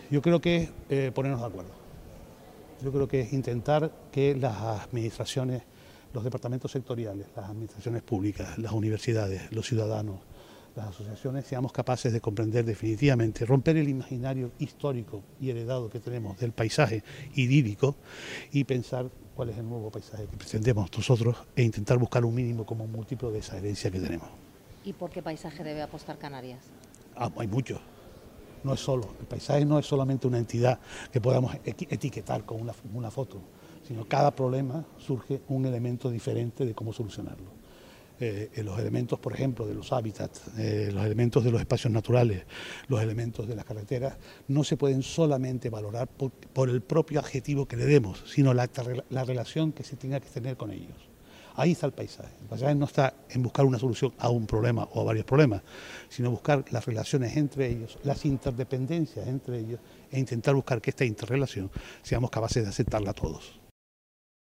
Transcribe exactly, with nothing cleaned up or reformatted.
Yo creo que es eh, ponernos de acuerdo. Yo creo que es intentar que las administraciones, los departamentos sectoriales, las administraciones públicas, las universidades, los ciudadanos, las asociaciones, seamos capaces de comprender definitivamente, romper el imaginario histórico y heredado que tenemos del paisaje idílico y pensar cuál es el nuevo paisaje que pretendemos nosotros e intentar buscar un mínimo común múltiplo de esa herencia que tenemos. ¿Y por qué paisaje debe apostar Canarias? Ah, hay muchos. No es solo, el paisaje no es solamente una entidad que podamos etiquetar con una, una foto, sino cada problema surge un elemento diferente de cómo solucionarlo. Eh, los elementos, por ejemplo, de los hábitats, eh, los elementos de los espacios naturales, los elementos de las carreteras, no se pueden solamente valorar por, por el propio adjetivo que le demos, sino la, la relación que se tenga que tener con ellos. Ahí está el paisaje. El paisaje no está en buscar una solución a un problema o a varios problemas, sino buscar las relaciones entre ellos, las interdependencias entre ellos e intentar buscar que esta interrelación seamos capaces de aceptarla todos.